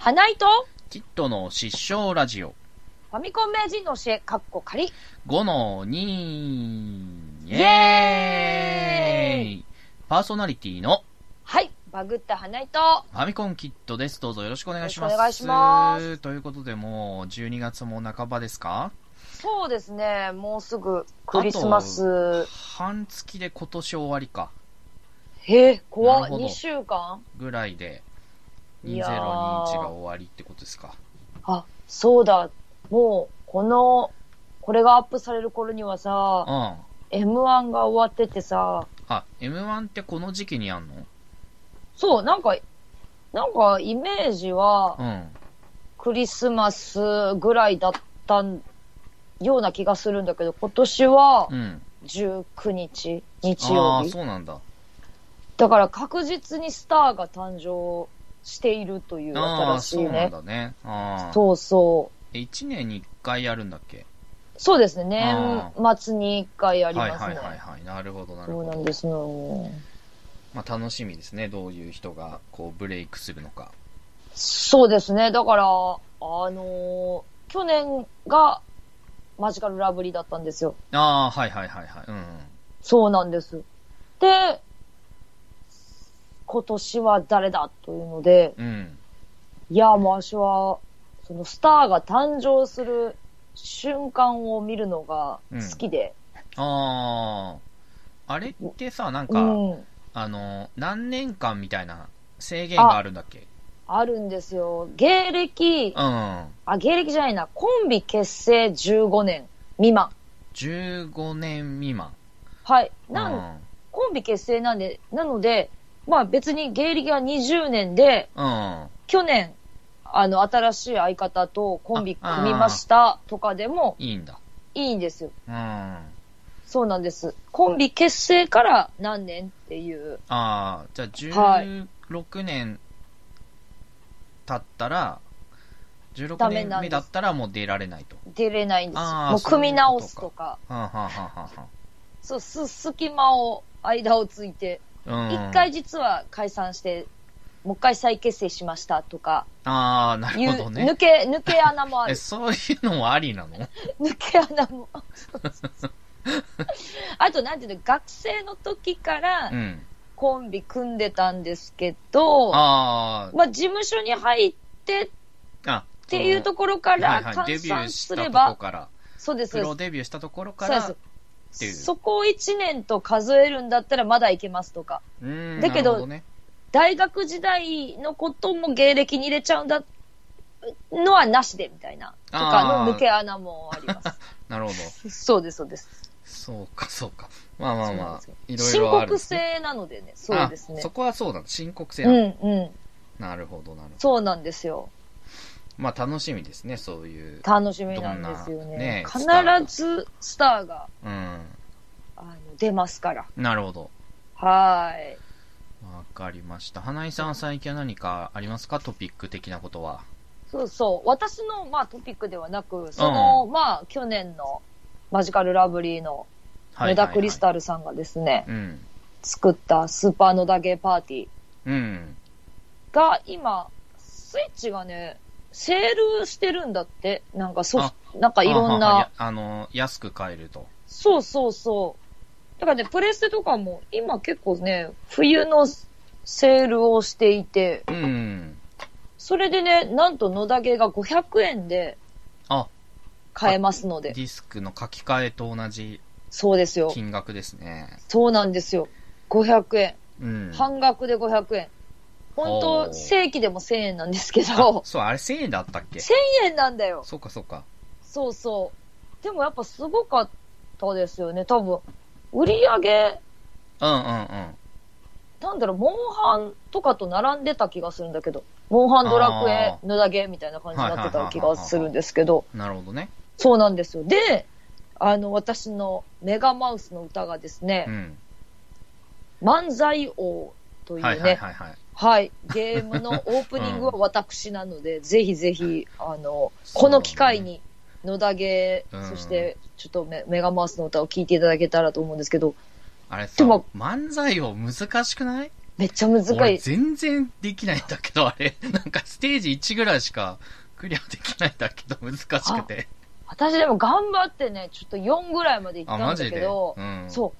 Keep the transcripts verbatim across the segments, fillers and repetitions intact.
花井とキットの失笑ラジオ。 ファミコン名人の教え、かっこ仮。 ごのに、イイエーイ。 パーソナリティの、 はい、バグった花井とファミコンキットです。どうぞよろしくお願いします。 よろしくお願いします。 ということで、もうじゅうにがつも半ばですか？ そうですね、もうすぐクリスマス。 半月で今年終わりか。 へえ、怖い。にしゅうかんぐらいで、にせんにじゅういちが終わりってことですか。 あ、そうだ。もう、この、これがアップされる頃にはさ、 うん。 エムワン が終わっててさ。 あ、エムワン ってこの時期にやんの？ そう、なんか、なんかイメージは、 うん。 クリスマスぐらいだったような気がするんだけど、今年はじゅうくにち、うん、日曜日。 ああ、そうなんだ。 だから確実にスターが誕生しているという新しいね。 ああ、そうなんだね。ああ。 そうそう。 いちねんにいっかいやるんだっけ？ そうですね。年末にいっかいありますね。 はいはいはいはい。なるほどなるほど。 そうなんですよ。 まあ楽しみですね。どういう人がこうブレイクするのか。 そうですね。だから、あのー、去年がマジカルラブリーだったんですよ。 ああ、はいはいはいはい。うん、うん。 そうなんです。で、今年は誰だというので、 うん、 いや、もう私は、そのスターが誕生する瞬間を見るのが好きで。 うん、ああ、あれってさ、なんか、うん、あの、何年間みたいな制限があるんだっけ？ あ、あるんですよ。芸歴、 うん。あ、 芸歴じゃないな。コンビ結成じゅうごねん未満。 じゅうごねん未満。 はい。なん、うん、コンビ結成なんで、なので、まあ別に芸歴がにじゅうねんで、 うん、 去年、あの、新しい相方とコンビ組みましたとかでも、 いいんだ。 いいんですよ。 うん。 そうなんです。コンビ結成から何年っていう。 ああ、じゃあじゅうろくねん経ったら、はい、じゅうろくねんめだったらもう出られないと。 出れないんですよ。もう組み直すとか。 はんはんはんはんはん。 そう、す、隙間を、間をついて、一、うん、回実は解散して、もう一回再結成しましたとか。 ああ、なるほどね。 抜け、抜け穴もある。 え、そういうのもありなの？ 抜け穴も。あと、なんていうの、学生の時から、コンビ組んでたんですけど、うん、あまあ、事務所に入って、っていうところから換算すれば、 そうです。プロデビューしたところから、そうです。 っていう。そこをいちねんと数えるんだったらまだいけますとか。 うーん、 だけど、 なるほどね、 大学時代のことも芸歴に入れちゃうんだのはなしでみたいな。とかの抜け穴もあります。 なるほど。 そうです、そうです。 そうか、そうか。まあまあまあ、いろいろある、ね。 申告制なのでね、そうですね。 そこはそうだ、申告制なの。 うんうん。 なるほど、なるほど。 そうなんですよ。 まあ楽しみですね、そういう。 楽しみなんですよね。ね、必ずスターが、 うん、 あの出ますから。 なるほど。 はい。 わかりました。花井さん、最近は何かありますか？トピック的なことは。 そうそう。私の、まあ、トピックではなく、その、うん、まあ、去年のマジカルラブリーの野田クリスタルさんがですね、はいはいはい、うん、作ったスーパー野田ゲーパーティーが、今、スイッチがね、セールしてるんだって。なんかそ、なんかいろんな。 あ, あの、安く買えると。 そうそうそう。だからね、プレステとかも今結構ね、冬のセールをしていて、 うん。 それでね、なんと野田ゲーがごひゃくえんで買えますので。 ディスクの書き換えと同じそうですよ。 金額ですね。 そうなんですよ。ごひゃくえん。 うん、 半額でごひゃくえん。本当正規でもせんえんなんですけど。 そう、あれせんえんだったっけ？ せんえんなんだよ。 そうかそうか。 そうそう。でもやっぱすごかったですよね。多分、売り上げ。 うんうんうん。 なんだろう、モンハンとかと並んでた気がするんだけど。モンハンドラクエ、野田ゲーみたいな感じになってた気がするんですけど。 なるほどね。 そうなんですよ。で、あの、私のメガマウスの歌がですね、うん、漫才王というね、はいはいはいはい、はい。ゲームのオープニングは私なので、うん、ぜひぜひ、あの、この機会に、野田ゲー、うん、そして、ちょっとメメガマウスの歌を聴いていただけたらと思うんですけど。 あれさ、でも漫才を難しくない？ めっちゃ難しい。 俺全然できないんだけど、あれ。なんかステージいちぐらいしかクリアできないんだけど、難しくて。 私でも頑張ってね、ちょっとよんぐらいまで行ったんだけど、 うん、 そう。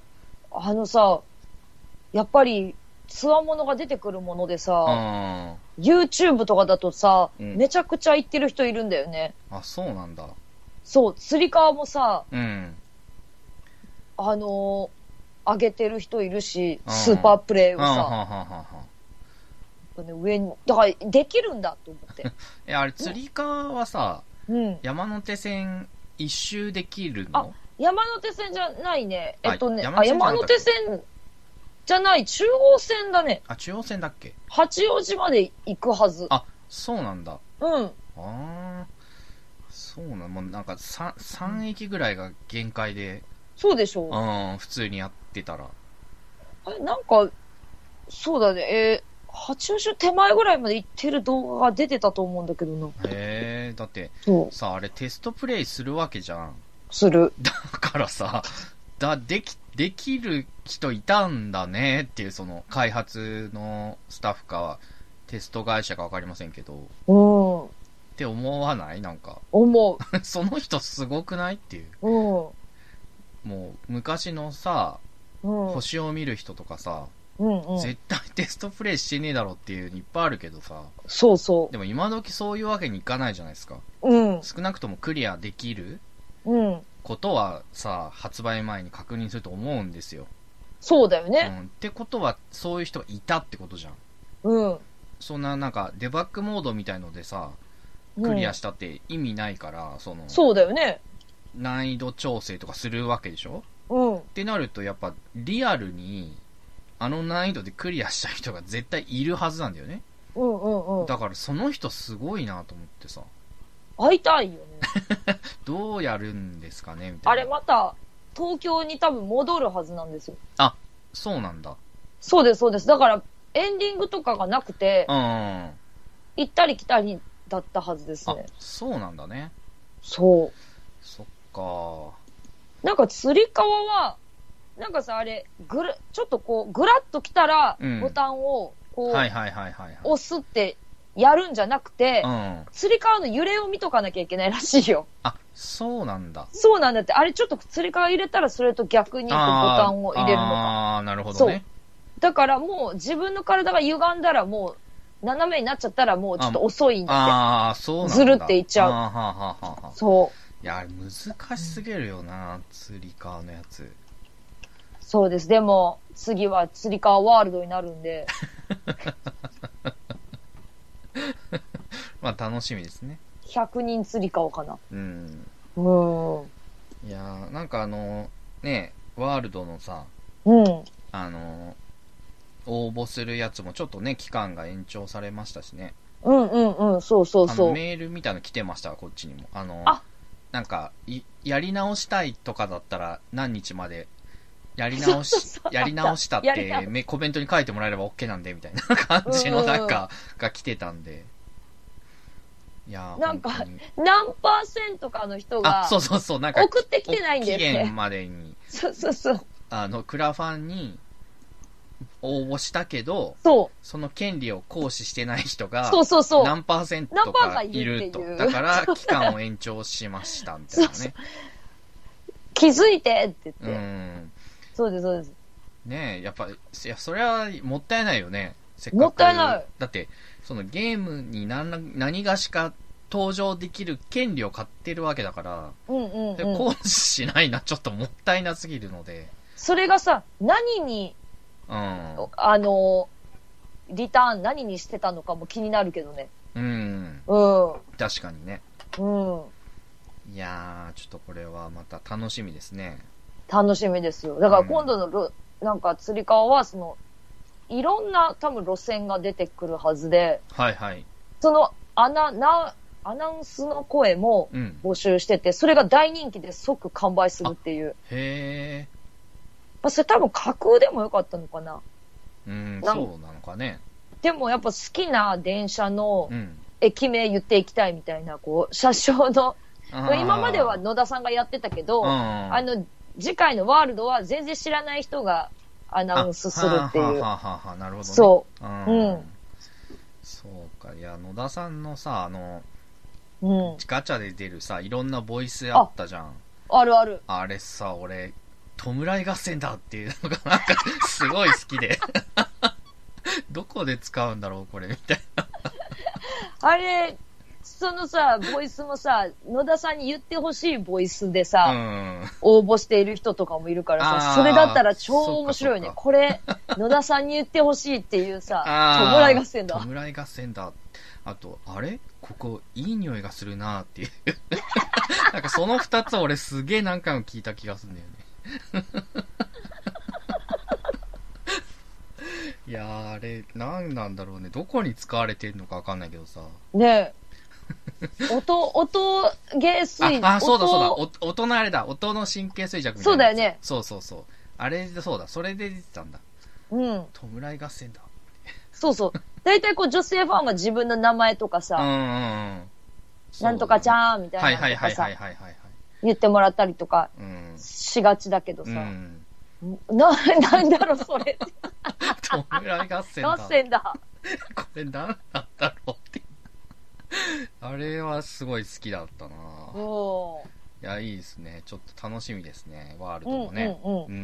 あのさ、やっぱり、つわものが出てくるものでさ、YouTube とかだとさ、うん、めちゃくちゃ行ってる人いるんだよね。 あ、そうなんだ。 そう、釣り革もさ、 うん、 あのー、上げてる人いるし、スーパープレイをさ、ね、上に、だからできるんだと思って。 え、あれ釣り革はさ、うん、山手線一周できるの？ あ、山手線じゃないね。えっとね、あ、山手線じゃない、中央線だね。 あ、中央線だっけ？ 八王子まで行くはず。 あ、そうなんだ。 うん。 ああ、そうなの。もうなんかさん駅ぐらいが限界で。 そうでしょう。 うん、普通にやってたら。 あれ、なんか、そうだね。えー、八王子手前ぐらいまで行ってる動画が出てたと思うんだけどな。 へえ、だって、さあ、あれテストプレイするわけじゃん。 する。 だからさ、だ、でき、できる人いたんだねっていう、その、開発のスタッフか、テスト会社かわかりませんけど。 うん。 って思わない？なんか。 思う。 その人すごくないっていう。 うん。 もう、昔のさ、うん、星を見る人とかさ、 うんうん、 絶対テストプレイしてねえだろっていうのいっぱいあるけどさ。 そうそう。 でも今時そういうわけにいかないじゃないですか。 うん。 少なくともクリアできるうん。 ことはさ、発売前に確認すると思うんですよ。 そうだよね。 うん。ってことは、そういう人がいたってことじゃん。 うん。 そんななんか、デバッグモードみたいのでさ、クリアしたって意味ないから、うん、その。 そうだよね。 難易度調整とかするわけでしょ？ うん。 ってなると、やっぱ、リアルに、あの難易度でクリアした人が絶対いるはずなんだよね。 うんうんうん。 だからその人すごいなと思ってさ。 会いたいよね。 どうやるんですかねみたいな。 あれまた、東京に多分戻るはずなんですよ。 あ、そうなんだ。 そうですそうです。だから、エンディングとかがなくて、 うん、うん。 行ったり来たりだったはずですね。 あ、そうなんだね。 そう。 そっか。 なんか釣り革は、なんかさ、あれ、ぐる、ちょっとこう、ぐらっと来たら、ボタンを、こう、 はいはいはいはい。 押すってやるんじゃなくて、 うん、 釣り革の揺れを見とかなきゃいけないらしいよ。 あ、そうなんだ。 そうなんだって。あれちょっと釣り革入れたら、それと逆にこうボタンを入れるのか。 ああ、なるほどね。そう。 だからもう、自分の体が歪んだら、もう、斜めになっちゃったら、もうちょっと遅いんだって。 ああ、そうなんだ。 ずるっていっちゃう。 あはははそう。 いや、あれ難しすぎるよな、釣り革のやつ。 そうです。でも、次は釣り革ワールドになるんで。 まあ、楽しみですね。 ひゃくにん釣り革かな。 うん。 うん。 いやー、なんかあの、ね、ワールドのさ、 うん。 あの、応募するやつもちょっとね、期間が延長されましたしね。 うんうんうん、そうそうそう。 あのメールみたいなの来てました、こっちにも。あの、 あなんか、やり直したいとかだったら何日までやり直し、そうそうそうやり直したってめコメントに書いてもらえれば OK なんでみたいな感じのなんかが来てたんで。いやなんか、何パーセントかの人が、 あ、そうそうそう、なんか、 送ってきてないんだよね。 期限までに。 そうそうそう。 あの、クラファンに応募したけど、 そう。 その権利を行使してない人が、 そうそうそう。 何パーセントかいると。だから、期間を延長しました、みたいなね。そうそう気づいてって言って。 うん。 そうです、そうです。 ねえ、やっぱ、いや、それはもったいないよね。せっかく。 もったいない。 だって、そのゲームに何何がしか登場できる権利を買ってるわけだから、 うんうんうん、 行使しないな、ちょっともったいなすぎるので。 それがさ、何に、 うん、 あの、リターン何にしてたのかも気になるけどね。 うん。 うん。 確かにね。 うん。 いやー、ちょっとこれはまた楽しみですね。 楽しみですよ。だから今度の、うん、なんか釣り革は、その、いろんな多分路線が出てくるはずで、 はいはい。 そのアナ、な、アナウンスの声も募集してて、うん、それが大人気で即完売するっていう。 へー。 まあ、それ多分架空でもよかったのかな。 うん、そうなのかね。 でもやっぱ好きな電車の駅名言っていきたいみたいな、こう、車掌の、今までは野田さんがやってたけど、あの、次回のワールドは全然知らない人が、 アナウンスするっていう。 ははははなるほどね。 そう。 うん。うん、そうか。いや、野田さんのさ、あの、うん、ガチャで出るさ、いろんなボイスあったじゃん。 あ, あるある。 あれさ、俺、弔い合戦だっていうのがなんか、すごい好きで。どこで使うんだろう、これ、みたいな。 あれ、そのさ、ボイスもさ、野田さんに言ってほしいボイスでさ、うん、応募している人とかもいるからさ、それだったら超面白いよね。これ、野田さんに言ってほしいっていうさ、弔い合戦だ。 弔い合戦だ。あと、あれここ、いい匂いがするなーっていう。なんかその二つ俺すげえ何回も聞いた気がするんだよね。いやー、あれ、なんなんだろうね。どこに使われてんのかわかんないけどさ。 ねえ。音、音、ゲー衰弱。あ、あ、そうだそうだ。お音のあれだ。音の神経衰弱みたいな。 そうだよね。 そうそうそう。あれで、そうだ。それで出てたんだ。うん。弔い合戦だ。 そうそう。大体こう女性ファンは自分の名前とかさ、うんうんうん、なんとかちゃーんみたいなのとかさ、言ってもらったりとかしがちだけどさ、うん、な、なんだろうそれ。 弔い合戦だ。 合戦だ。 これ何なんだろうって。あれはすごい好きだったなぁ。いや、いいですね。ちょっと楽しみですね。ワールドもね。うん、うんうん、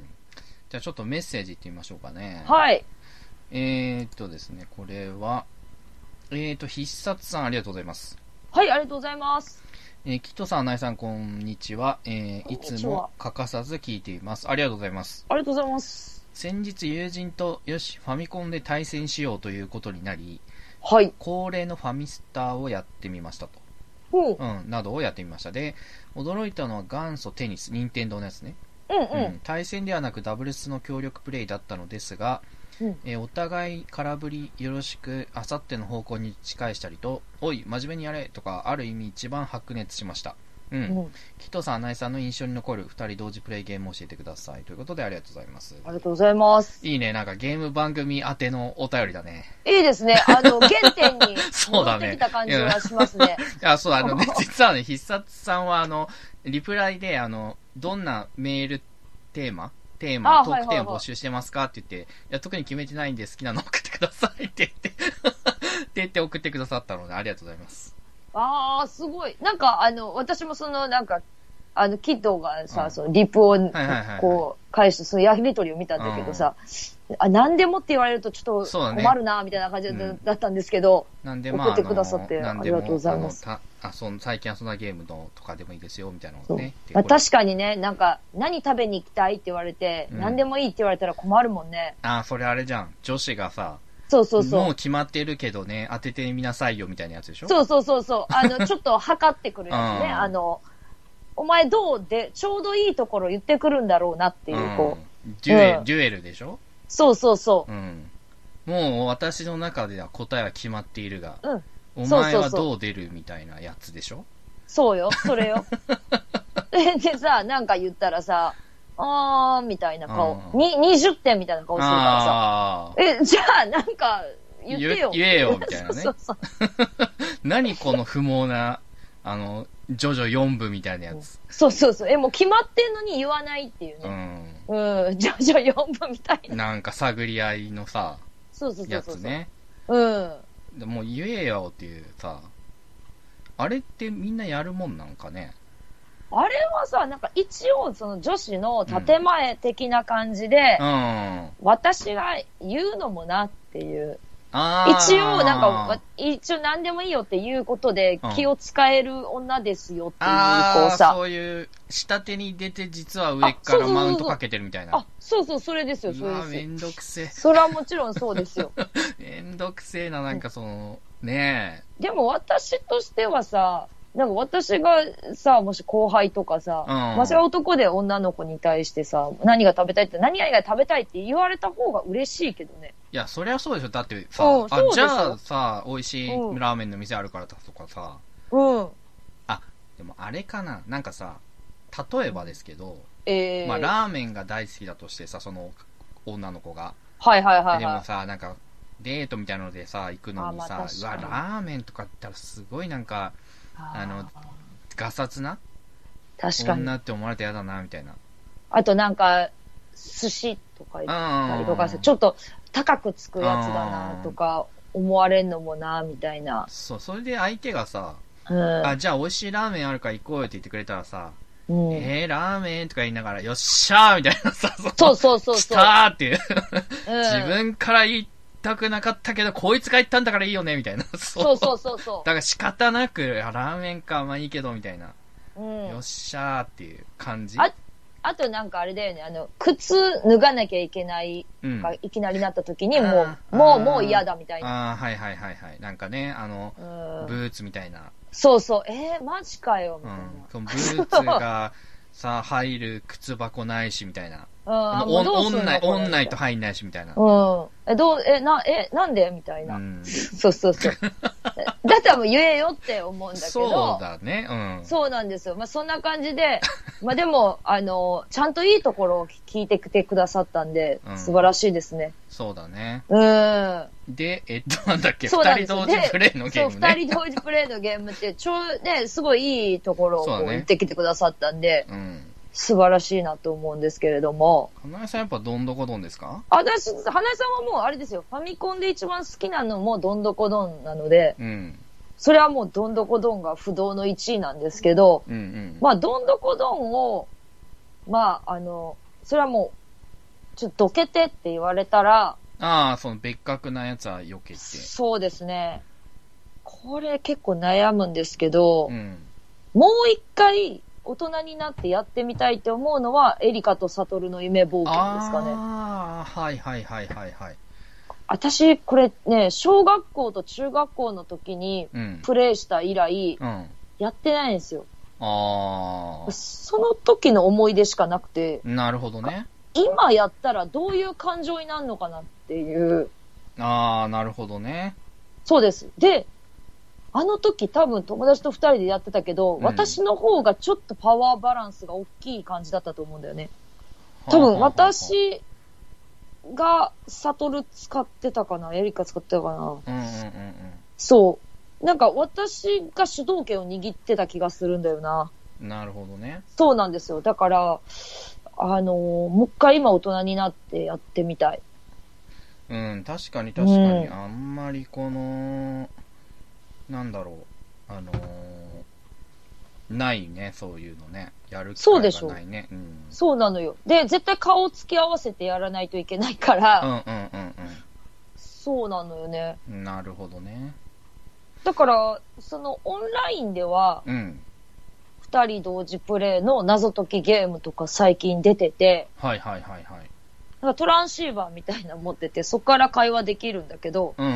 じゃあちょっとメッセージいってみましょうかね。 はい。 えーっとですね、これは、えーっと、必殺さんありがとうございます。 はい、ありがとうございます。 えー、キットさん、ナイさん、こんにちは。えー、いつも欠かさず聞いています。ありがとうございます。 ありがとうございます。 先日、友人と、よし、ファミコンで対戦しようということになり、 はい。 恒例のファミスタをやってみましたと。 うん。 うん、などをやってみました。で、驚いたのは元祖テニス、任天堂のやつね。 うんうん。うん、 対戦ではなくダブルスの協力プレイだったのですが、うん、えー、お互い空振りよろしくあさっての方向に打ち返したりと、おい真面目にやれとかある意味一番白熱しました。うん、うん、キトさん、アナイさんの印象に残るふたり同時プレイゲームを教えてくださいということでありがとうございます。 ありがとうございます。 いいね、なんかゲーム番組宛てのお便りだね。 いいですね。あの原点に戻ってきた感じがしますね。 いや、そう、あのね、実はね、必殺さんはあのリプライであのどんなメールテーマテーマ、トークテーマ募集してますかって言って、いや、特に決めてないんで好きなの送ってくださいって言って、って言って送ってくださったので、ありがとうございます。 あー、すごい。なんか、あの、私もその、なんか、あの、キッドがさ、うん、その、リプを、こう、返して、そのやりとりを見たんだけどさ、うん、あ、何でもって言われるとちょっと困るな、みたいな感じだったんですけど、 なんで、 送ってくださってありがとうございます。 あ、その最近遊んだゲームのとかでもいいですよ、みたいなのね。 まあ、確かにね、なんか、何食べに行きたいって言われて、うん、何でもいいって言われたら困るもんね。 あ、それあれじゃん。女子がさ、 そうそうそう。 もう決まってるけどね、当ててみなさいよ、みたいなやつでしょ？ そうそうそうそう。あの、ちょっと測ってくるやつね。あの、お前どうで、ちょうどいいところ言ってくるんだろうなっていう、うん、こう。デュエル、うん、デュエルでしょ？ そうそうそう。 うん。もう私の中では答えは決まっているが、うん。お前はどう出るみたいなやつでしょ？ そうよ、それよ。でさ、なんか言ったらさ、あーみたいな顔。に、にじゅってんみたいな顔するからさ。え、じゃあなんか言ってよ。 言えよ、みたいなね。そうそう何この不毛な、あの、ジョジョよん部みたいなやつ。 そうそうそう。え、もう決まってんのに言わないっていうね。うん。うん、ジョジョよん部みたいな。 なんか探り合いのさ、 そうそうそうそう。 やつね。 うん。 でもう言えよっていうさ、あれってみんなやるもんなんかね。 あれはさ、なんか一応その女子の建前的な感じで、うん、私が言うのもなっていう。あ一応なんか、一応何でもいいよっていうことで気を使える女ですよっていう、こうさ。 そういう下手に出て実は上からマウントかけてるみたいな。 あ、そうそう、それですよ、それですよ。 めんどくせえ。 それはもちろんそうですよ。 めんどくせえな、なんかその、ねえ。でも私としてはさ、なんか私がさ、もし後輩とかさ、うん、私が男で女の子に対してさ、何が食べたいって、何々が食べたいって言われた方が嬉しいけどね。 いや、そりゃそうでしょ。だってさ、うん、あじゃあさ、美味しいラーメンの店あるからとかさ、 うん。 あ、でもあれかな、なんかさ、例えばですけど、 えー、 まあラーメンが大好きだとしてさ、その女の子が。 はいはいはい、はい。 でもさ、なんか、デートみたいなのでさ、行くのにさ、まあ、うわ、ラーメンとか言ったらすごいなんか、あの、ガサツな確かに。 女って思われてやだな、みたいな。 あとなんか、 寿司とか言ったりとかして、ちょっと高くつくやつだなとか思われんのもな、みたいな。 そう、それで相手がさ、 うん、 あ、じゃあ美味しいラーメンあるから行こうよって言ってくれたらさ、 うん、 えー、ラーメンとか言いながら、よっしゃーみたいなさ、 そうそうそうそう。 来たーっていう、うん。自分から言ったくなかったけど、こいつが言ったんだからいいよね、みたいな。 そうそうそうそう。 だから仕方なく、ラーメンか、まあいいけど、みたいな。 うん、 よっしゃーっていう感じ。 あ、あとなんかあれだよね、あの、靴脱がなきゃいけないが、うん、いきなりなった時にもう、もう、もう嫌だみたいな。 ああ、はいはいはいはい。なんかね、あの、うん、ブーツみたいな。 そうそう、えー、マジかよ、みたいな。うん、 そのブーツがさ、入る靴箱ないし、みたいな。 うん、オン内、オン内と入んないし、みたいな。 うん。え、どう、え、な、え、なんでみたいな。うん、そうそうそう。だったらもう言えよって思うんだけど。 そうだね。うん。 そうなんですよ。まあ、そんな感じで、まあ、でも、あの、ちゃんといいところを聞いてきてくださったんで、うん、素晴らしいですね。 そうだね。 うん。 で、えっと、なんだっけ、二人同時プレイのゲームね。 そう、二人同時プレイのゲームって、ちょう、ね、すごいいいところを言ってきてくださったんで、うね、うん。素晴らしいなと思うんですけれども。 花江さんやっぱどんどこどんですか？ あ、私、花江さんはもうあれですよ。ファミコンで一番好きなのもどんどこどんなので、うん、それはもうどんどこどんが不動のいちいなんですけど、うんうん、まあどんどこどんを、まああの、それはもう、ちょっとどけてって言われたら、 ああ、その別格なやつは避けて。 そうですね。これ結構悩むんですけど、うん、もう一回、大人になってやってみたいって思うのは、エリカとサトルの夢冒険ですかね。 ああ、はいはいはいはいはい。 私、これね、小学校と中学校の時にプレイした以来、うん、やってないんですよ。ああ。その時の思い出しかなくて。 なるほどね。 今やったらどういう感情になるのかなっていう。 ああ、なるほどね。 そうです。で、あの時多分友達と二人でやってたけど、うん、私の方がちょっとパワーバランスが大きい感じだったと思うんだよね。多分私がサトル使ってたかな、エリカ使ってたかな。うんうんうんうん、そう。なんか私が主導権を握ってた気がするんだよな。 なるほどね。 そうなんですよ。だから、あのー、もう一回今大人になってやってみたい。 うん、確かに確かに、うん、あんまりこの、なんだろう、あのー、ないね、そういうのね。やる機会がないね。そうでしょ。うん、 そうなのよ。で、絶対顔を付き合わせてやらないといけないから。 うんうんうんうん。 そうなのよね。 なるほどね。 だから、そのオンラインでは、うん。二人同時プレイの謎解きゲームとか最近出てて。 はいはいはいはい。 なんかトランシーバーみたいなの持ってて、そこから会話できるんだけど。うん。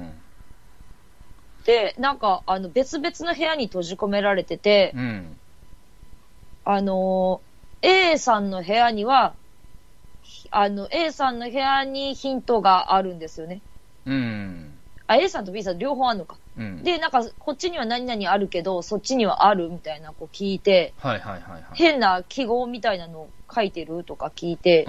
で、なんか、あの、別々の部屋に閉じ込められてて、うん、あの、A さんの部屋には、あの、A さんの部屋にヒントがあるんですよね。うん。あ、A さんと B さん両方あるのか。うん、で、なんか、こっちには何々あるけど、そっちにはあるみたいな、こう聞いて、 はいはいはいはい。 変な記号みたいなの書いてるとか聞いて、うん、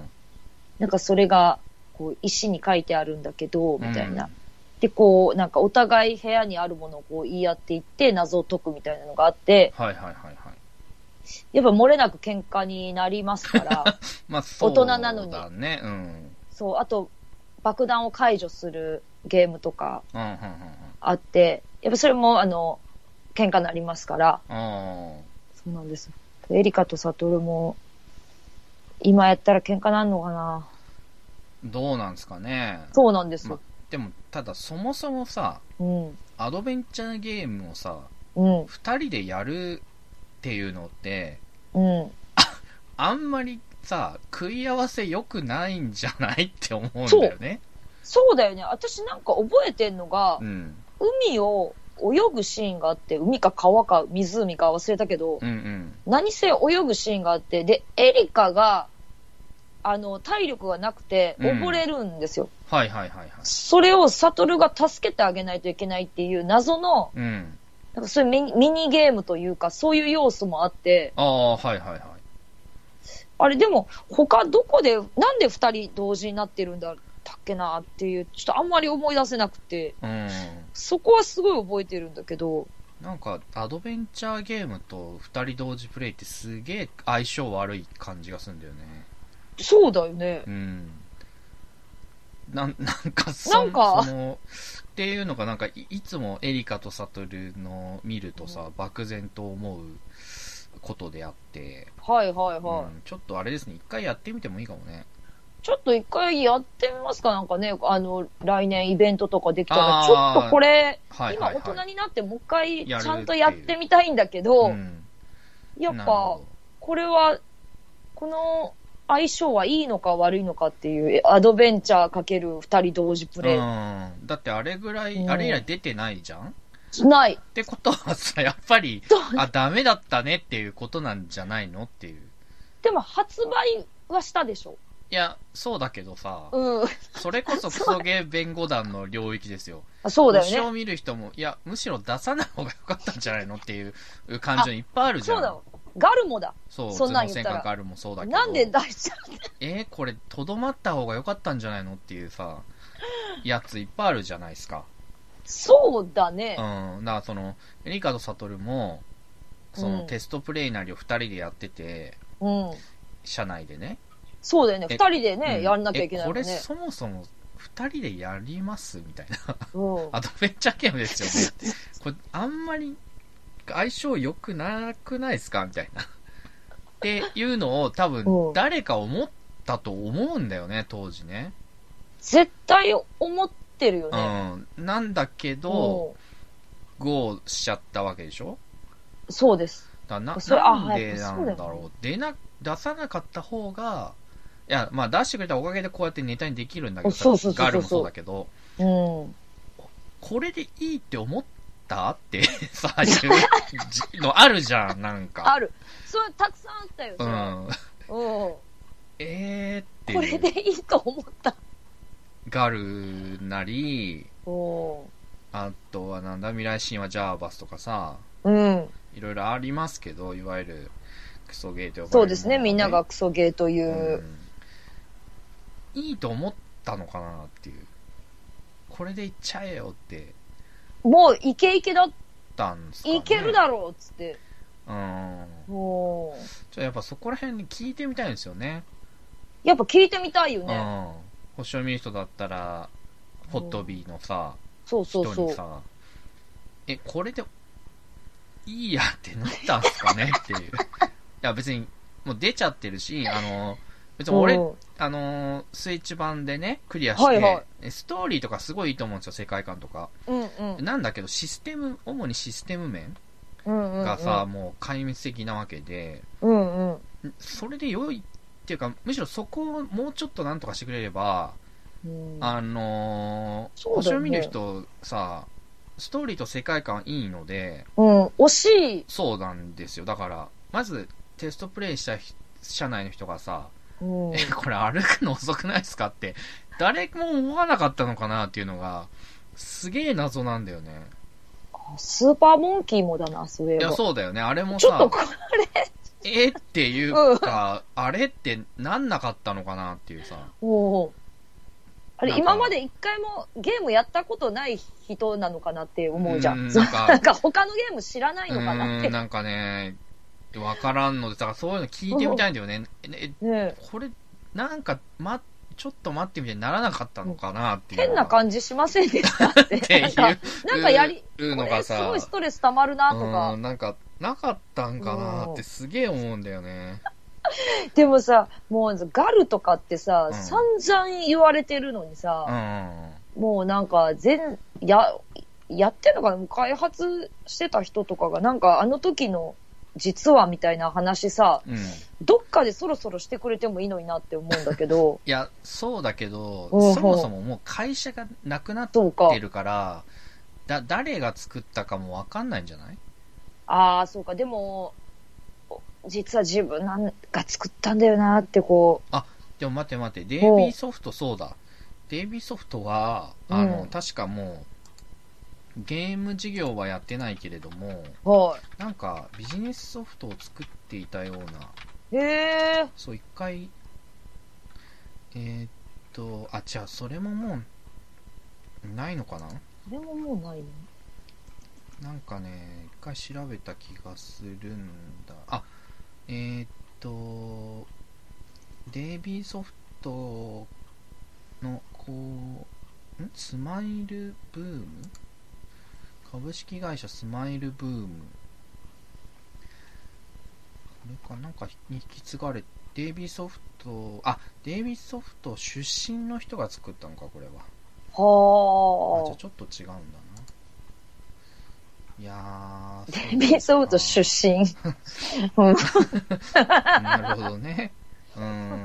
なんかそれが、こう、石に書いてあるんだけど、みたいな。うんで、こう、なんかお互い部屋にあるものをこう言い合っていって謎を解くみたいなのがあって、 はいはいはいはい。 やっぱ漏れなく喧嘩になりますから、 まあそうだね、大人なのに。うん。 そう、あと、爆弾を解除するゲームとかあって、やっぱそれもあの、喧嘩になりますから、そうなんです。エリカとサトルも、今やったら喧嘩なんのかな。 どうなんですかね。 そうなんですよ。までも、ただそもそもさ、うん、アドベンチャーゲームをさ、うん、二人でやるっていうのって、うん、あんまりさ、食い合わせ良くないんじゃないって思うんだよね。 そう、そうだよね。私なんか覚えてんのが、うん、海を泳ぐシーンがあって、海か川か湖か忘れたけど、うんうん、何せ泳ぐシーンがあって、で、エリカが、あの、体力がなくて溺れるんですよ。 うん、はいはいはいはい。 それをサトルが助けてあげないといけないっていう謎の、うん、なんかそういうミニ、ミニゲームというか、そういう要素もあって。 ああ、はいはいはい。 あれでも、他どこで、なんで二人同時になってるんだったっけなっていう、ちょっとあんまり思い出せなくて、うん、そこはすごい覚えてるんだけど。 なんか、アドベンチャーゲームと二人同時プレイってすげえ相性悪い感じがするんだよね。 そうだよね。 うん。な、なんかそ、 なんかその、っていうのがなんかい、いつもエリカとサトルの見るとさ、うん、漠然と思うことであって、 はいはいはい。 うん、ちょっとあれですね、一回やってみてもいいかもね。 ちょっと一回やってみますかなんかね、あの、来年イベントとかできたら、ちょっとこれ、はいはいはい、今大人になってもう一回ちゃんとやってみたいんだけど、うん、やっぱ、これは、この相性はいいのか悪いのかっていう、アドベンチャーかける二人同時プレイ。うん。 だってあれぐらい、うん、あれ以来出てないじゃん？ ない。 ってことはさ、やっぱり、あ、ダメだったねっていうことなんじゃないのっていう。 でも発売はしたでしょ？ いや、そうだけどさ、 うん、 それこそクソゲー弁護団の領域ですよ。 そうだよね。 星を見る人も、いや、むしろ出さない方が良かったんじゃないのっていう感じのいっぱいあるじゃん。 そうだ。ガルもだ。 そう、そんなん言ったら。ガルもそうだけど。 なんで出しちゃうえー、これ、とどまった方が良かったんじゃないのっていうさ、やついっぱいあるじゃないですか。 そうだね。 うん。だからその、エリカとサトルも、その、テストプレイなりを二人でやってて、うん。社内でね。 そうだよね。二人でね、うん、やんなきゃいけないもんね。 これそもそも二人でやりますみたいな。うん、アドベンチャーゲームですよね。これあんまり相性良くなくないですかみたいな。っていうのを多分誰か思ったと思うんだよね、当時ね。 絶対思ってるよね。 うん。なんだけど、ゴーしちゃったわけでしょ？ そうです。 だな、なんでなんだろう。う出な、出さなかった方が、いや、まあ出してくれたおかげでこうやってネタにできるんだけど、 そうそうそうそうガルもそうだけど、 うん、 これでいいって思ったってさ、いうのあるじゃん、なんか。 ある。それたくさんあったよ、それ。うん。うん、 えーってこれでいいと思った。 ガルなり、あとはなんだ、未来神話ジャーバスとかさ、 うん。 いろいろありますけど、いわゆるクソゲーと呼ばれるもの、ね。 そうですね、みんながクソゲーという。うんいいと思ったのかなっていう。これでいっちゃえよって。 もうイケイケだったんですかね。 いけるだろうっつって。 うん。おじゃあやっぱそこら辺に聞いてみたいんですよね。 やっぱ聞いてみたいよね。 うん。星を見る人だったら、ホットビーのさ、 そうそうそう。 人にさ、え、これでいいやってなったんすかねっていう。いや別に、もう出ちゃってるし、あの、別に俺、うん、あのー、スイッチ版でね、クリアして、はいはい、ストーリーとかすごいいいと思うんですよ、世界観とか。 うんうん、 なんだけど、システム、主にシステム面がさ、うんうんうん、もう壊滅的なわけで、 うんうん、 それで良いっていうか、むしろそこをもうちょっとなんとかしてくれれば、うん、あのー、星を見る人さ、ストーリーと世界観いいので、 うん、惜しい。 そうなんですよ。だから、まずテストプレイした社内の人がさ、うん、え、これ歩くの遅くないですかって、誰も思わなかったのかなっていうのが、すげえ謎なんだよね。 スーパーモンキーもだな、そういえば。 いや、そうだよね。あれもさ、 ちょっとこれえっていうか、うん、あれってなんなかったのかなっていうさ。 おあれ、今まで一回もゲームやったことない人なのかなって思うじゃん。んなんか、なんか他のゲーム知らないのかなって。 うん、なんかね、わからんので、だからそういうの聞いてみたいんだよね。ねねこれ、なんか、ま、ちょっと待ってみたいにならなかったのかなっていう。 変な感じしませんでしたって。っていう。なんか、なんかやり、 いうのがさ、 すごいストレス溜まるなとか。 うん、なんか、なかったんかなってすげえ思うんだよね。 でもさ、もうガルとかってさ、うん、散々言われてるのにさ、うん、もうなんか全、や、やってんのかな開発してた人とかがなんかあの時の実はみたいな話さ、うん、どっかでそろそろしてくれてもいいのになって思うんだけど。 いや、そうだけど、うん、そもそももう会社がなくなってるから、だ、誰が作ったかもわかんないんじゃない？ ああ、そうか。でも、実は自分なんか作ったんだよなってこう。 あ、でも待って待って、デイビーソフトそうだ。デイビーソフトは、あの、うん、確かもう、ゲーム事業はやってないけれども、 はい、 なんかビジネスソフトを作っていたような。へー。 そう、一回、えー、っと、あ、じゃあそれももう、ないのかな？ それももうないの？ なんかね、一回調べた気がするんだ。あ、えー、っと、 デイビーソフトのこう、んスマイルブーム、株式会社スマイルブーム、これかなんかに引き継がれ、デイビーソフト、あ、デイビーソフト出身の人が作ったのか、これは。 はあ。 あ、じゃあちょっと違うんだな。いやー、 デイビーソフト出身。 なるほどね。うん。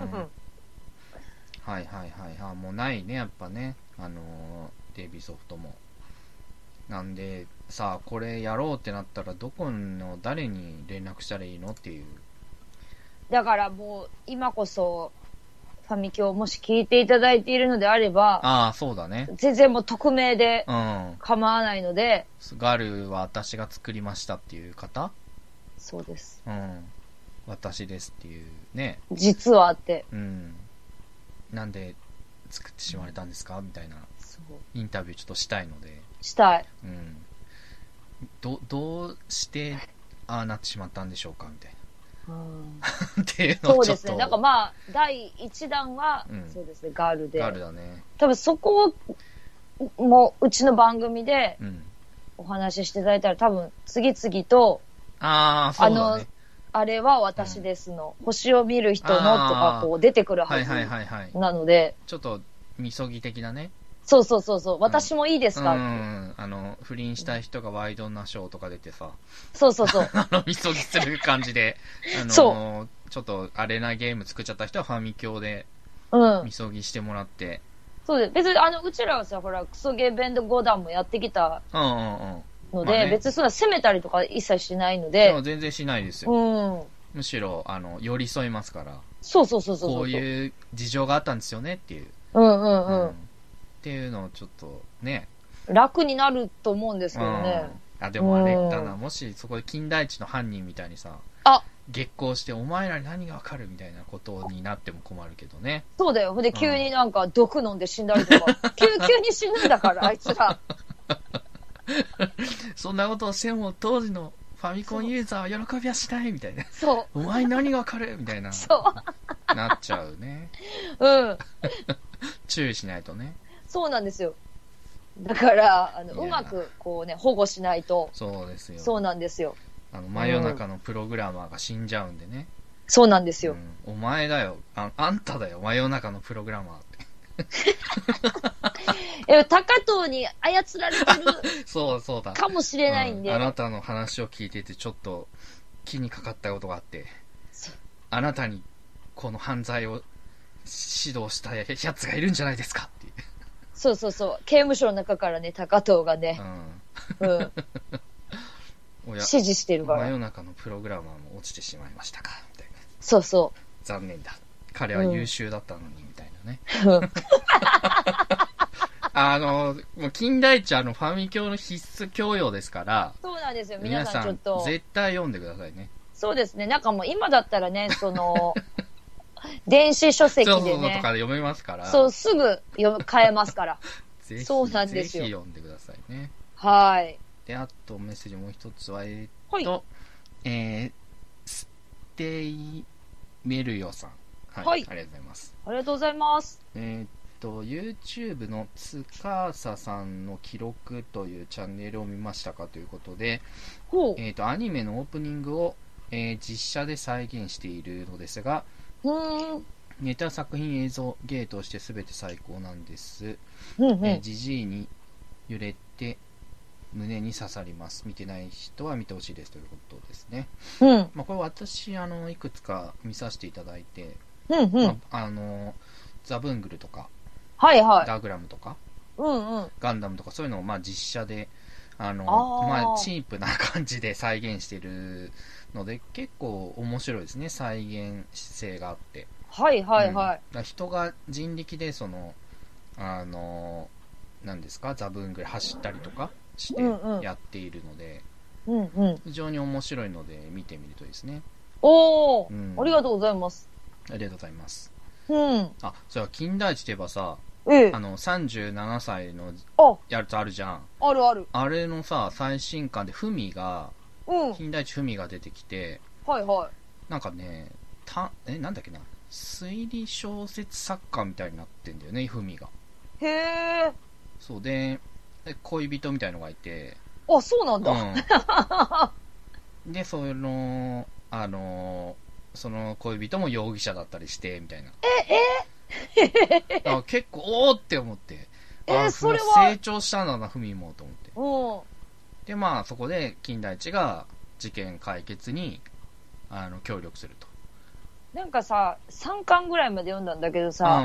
はいはいはい。あ、もうないね、やっぱね。あのー、デイビーソフトも。なんで、さあ、これやろうってなったら、どこの誰に連絡したらいいのっていう。 だからもう、今こそ、ファミキョもし聞いていただいているのであれば、 ああ、そうだね。 全然もう匿名でうん。 構わないので、 ガルは私が作りましたっていう方？ そうです。 うん。私ですっていうね。 実はって。 うん。なんで作ってしまわれたんですかみたいなインタビューちょっとしたいので。 したい。 うん。ど、どうしてああなってしまったんでしょうかみたいな。うん、っていうのをちょっと。そうですね。 なんかまあ、だいいちだんは、うん、そうですね、ガールで。 ガールだね。 多分そこを、もう、うちの番組で、お話ししていただいたら、多分、次々と、 ああ、そうだね。あの、 あれは私ですの、うん、星を見る人のとか、こう、出てくるはず。はいはいはいはい。なので。 ちょっと、みそぎ的なね。 そうそうそうそう。私もいいですか、 うん、うん。あの、不倫したい人がワイドなショーとか出てさ。 そうそうそう。 あの、みそぎする感じで。あの、そう。ちょっと、あれなゲーム作っちゃった人はファミ教で、うん。みそぎしてもらって。 そうです。別に、あの、うちらはさ、ほら、クソゲーベンドごだんもやってきた。うんうんうん。ので、まあね、別にそんな責めたりとか一切しないので。 でも全然しないですよ。うん。むしろ、あの、寄り添いますから。 そうそうそうそうそう。 こういう事情があったんですよねっていう。 うんうんうん。うん、 っていうのをちょっとね。 楽になると思うんですけどね。 うん、あ、でもあれだな、もしそこで金田一の犯人みたいにさ、 あ激高してお前らに何がわかるみたいなことになっても困るけどね。 そうだよ。で、急になんか毒飲んで死んだりとか。急、急に死ぬんだから、あいつら。 そんなことをしても当時のファミコンユーザーは喜びはしないみたいな。 そう。 お前に何がわかるみたいな。 そう。 なっちゃうね。 うん。 注意しないとね。 そうなんですよ。だから、あの、うまく、こうね、保護しないと。 そうですよ。 そうなんですよ。 あの、真夜中のプログラマーが死んじゃうんでね。 そうなんですよ。 うん、お前だよ。あ、あんただよ。真夜中のプログラマーって。 え、高藤に操られてる。 そうそうだ。 かもしれないんで、 うん。あなたの話を聞いてて、ちょっと気にかかったことがあって。あなたに、この犯罪を指導したやつがいるんじゃないですかっていう。 そうそうそう。刑務所の中からね、高藤がね、うん。うん、指示してるから。 真夜中のプログラマーも落ちてしまいましたか、みたいな。 そうそう。 残念だ。彼は優秀だったのに、みたいなね。うん、あの、もう金田一あのファミ教の必須教養ですから。 そうなんですよ。皆さんちょっと。 絶対読んでくださいね。 そうですね。なんかもう今だったらね、その、電子書籍でね。そうそうそうとかで読めますから。 そう、すぐ読む、買えますから。 ぜひ、 そうなんですよ。 ぜひ読んでくださいね。 はい。 で、あとメッセージもう一つは、えー、っと、はい、えー、ステイメルヨさん。はい。はい、ありがとうございます。 ありがとうございます。 えー、っと、YouTube のつかささんの記録というチャンネルを見ましたかということで、 ほう。 えー、っと、アニメのオープニングを、えー、実写で再現しているのですが、ネタ作品映像ゲーとして全て最高なんです。 うんうん、 えー、ジジイに揺れて胸に刺さります。見てない人は見てほしいですということですね。 うん。 まあ、これ私あのいくつか見させていただいて、 うんうん、 まあ、あのザブングルとか、 はいはい、 ダーグラムとか、 うんうん、 ガンダムとかそういうのをまあ実写であのあ、まあ、チープな感じで再現しているので結構面白いですね。再現性があって。 はいはいはい。 うん、だ人が人力でそのあの何ですかザブングル走ったりとかしてやっているので、 うんうん、 非常に面白いので見てみるといいですね。 おー、うん、ありがとうございます。 ありがとうございます。 うん。 あ、それは金田一といえばさ、 ええ、 あのさんじゅうななさいのやつあるじゃん。 あるある。 あれのさ最新刊でフミが、 うん、 金田一フミが出てきて、 はいはい。 なんかねたえなんだっけな推理小説作家みたいになってんだよね、ふみが。 へえ。 そうで、恋人みたいのがいて。 あ、そうなんだ。 うん、で、その、あの、その恋人も容疑者だったりして、みたいな。 え、えだから結構、おーって思って。 え、それは。 成長したんだな、ふみも、と思って。 うん。 で、まあ、そこで、金田一が事件解決に、あの、協力すると。 なんかさ、さんかんぐらいまで読んだんだけどさ、うん、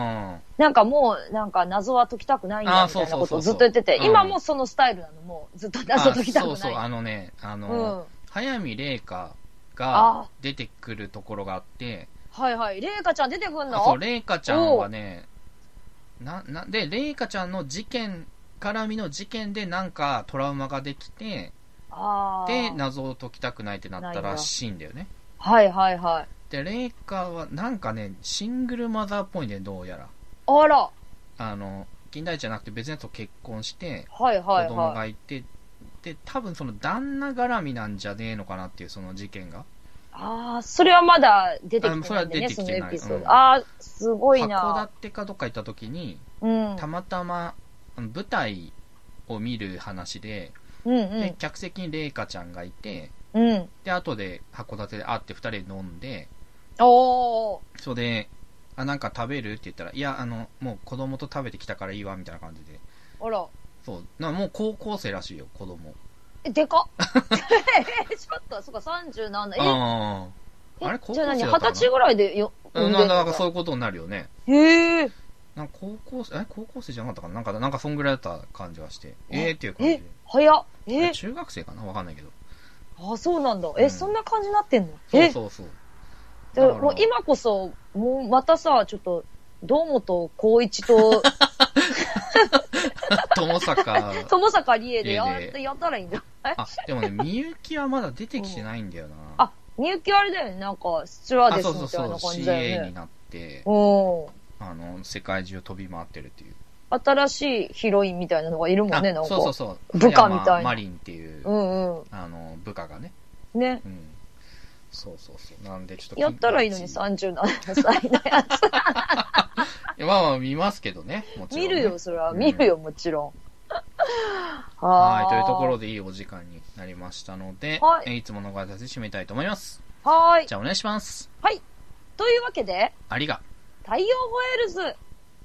なんかもう、なんか謎は解きたくないんだみたいなことをずっと言ってて、うん、今もそのスタイルなの、もうずっと謎解きたくない。 そうそう、あのね、あの、うん、早見玲香が出てくるところがあって、 はいはい、玲香ちゃん出てくんの？ そう、玲香ちゃんはね、な、な、で、玲香ちゃんの事件、絡みの事件でなんかトラウマができて、 あで、謎を解きたくないってなったらしいんだよね。 はいはいはい。 で、玲香はなんかね、シングルマザーっぽいんだよ、どうやら。 あら。 あの、金田一じゃなくて別のやつと結婚して、 はいはいはい、 子供がいて、で、多分その旦那絡みなんじゃねえのかなっていうその事件が。 ああ、それはまだ出てきてないんでね、 それは出てきてない。 うん、ああ、すごいな。 函館かどっか行った時に、 うん、 たまたま舞台を見る話で、 うんうん、 で客席に玲香ちゃんがいて、 うん、 で、後で函館で会って二人で飲んで、 おー。 それで、あ、なんか食べるって言ったら、いや、あの、もう子供と食べてきたからいいわ、みたいな感じで。 あら。 そう。なもう高校生らしいよ、子供。 え、でかっ。ちょっと、そっか、さんじゅうなな。えああ。あれ、高校生だったかな。 じゃあ何、二十歳ぐらいでよ、 うん、なんかそういうことになるよね。 へえ。 なんか高校生、え、高校生じゃなかったかななんか、なんかそんぐらいだった感じがして。えーっていう感じで。 え、早っ。えー、 中学生かなわかんないけど。 あ、そうなんだ。え、うん、そんな感じになってんの？ そうそうそう。 でもう今こそ、もうまたさ、ちょっと、堂本光一と、 友坂。 友坂理恵でややったらいいんだ。 あ、でもね、みゆきはまだ出てきてないんだよな。うん、 あ、みゆきあれだよね、なんか、スチュワーデスみたいな感じだよね。 シーエー になって、あの、世界中飛び回ってるっていう。 新しいヒロインみたいなのがいるもんね、なんか。 そうそうそう。 部下みたいな。 マリンっていう、 うんうん、 あの、部下がね。 ね。 うん。そうそうそう。なんでちょっと。 やったらいいのにさんじゅうななさいのやつ。 まあまあ見ますけどね。もちろん、ね。 見るよ、それは。見るよ、もちろん。 はい。というところでいいお時間になりましたので、 はい、 えいつものご挨拶で締めたいと思います。 はい。 じゃあお願いします。 はい。というわけで、 ありが。 太陽ホエールズ。